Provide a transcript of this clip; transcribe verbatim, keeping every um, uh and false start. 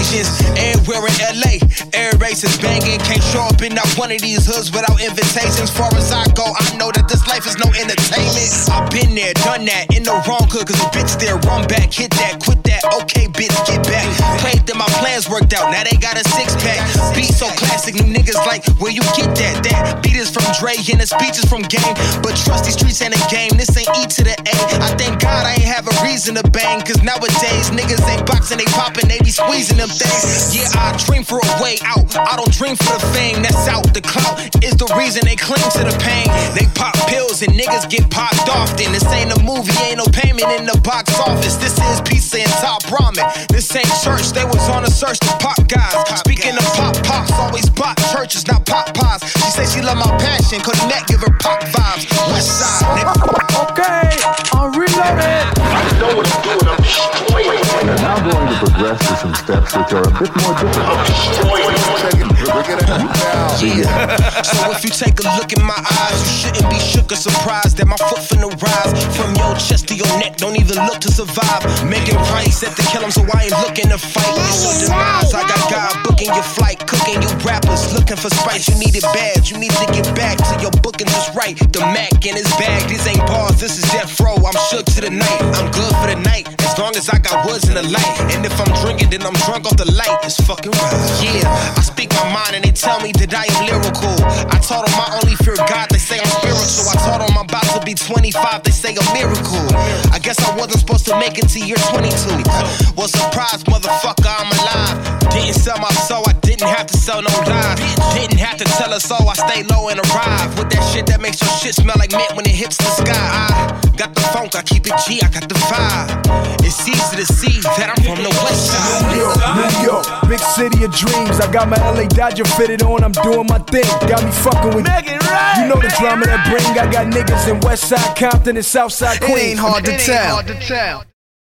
agents. Everywhere in L A, air races banging. Can't show up in not one of these hoods without invitations. Far as I go, I know that this life is no entertainment. I've been there, done that, in the wrong hood. Cause the bitch there, run back, hit that, quit that. Okay, bitch, get back. Played that my plans worked out, now they got a six pack. Beat so classic, new niggas like, where you get that? That beat is from Dre and the speech is from Game. But trust these streets ain't a game, this ain't E to the A. I thank God I ain't have a reason to bang. Cause nowadays, niggas ain't boxing, they popping, they be squeezing them things. Yeah, I dream for a way out, I don't dream for the fame that's out. The clout is the reason they cling to the pain. They pop pills and niggas get popped often. This ain't a movie, ain't no payment in the box office. This is pizza and top ramen. This ain't church, they was on a search to pop guys. Speaking of pop pops, always pop churches, not pop pies. She say she love my passion, cause the neck give her pop vibes. West side, nigga. Okay, I'm reloaded. I know what I'm doing, I'm destroying. We're now going to progress to some steps which are a bit more difficult. I'm destroying. Yeah. So if you take a look in my eyes, you shouldn't be shook or surprised that my foot finna rise. From your chest to your neck, don't even look to survive. Making price at the kill 'em, so I ain't looking to fight. It's your demise, I got God booking your flight, cooking you rappers, looking for spice. You need it bad, you need to get back to your booking just right. The Mac in his bag, these ain't bars, this is death row. I'm shook to the night, I'm good for the night, as long as I got woods in the light. And if I'm drinking, then I'm drunk off the light. It's fucking right. Yeah, I speak my mind and they tell me that I am lyrical. I told them I only fear God, they say I'm spiritual. I told them I'm about to be twenty-five, they say a miracle. I guess I wasn't supposed to make it to year twenty-two. Well, surprise, motherfucker, I'm alive. Didn't sell my soul, I didn't have to sell no lies. Didn't have to tell us all, I stay low and arrive. With that shit that makes your shit smell like mint when it hits the sky. I got the funk, I keep it G, I got the vibe. It's easy to see that I'm from the west side. New York, New York, big city of dreams. I got my L A Dodger fitted on, I'm doing my thing. Got me fucking with Make it right. You know the drama that bring. I got niggas in West Side Compton and South Side Queens. It ain't hard to tell.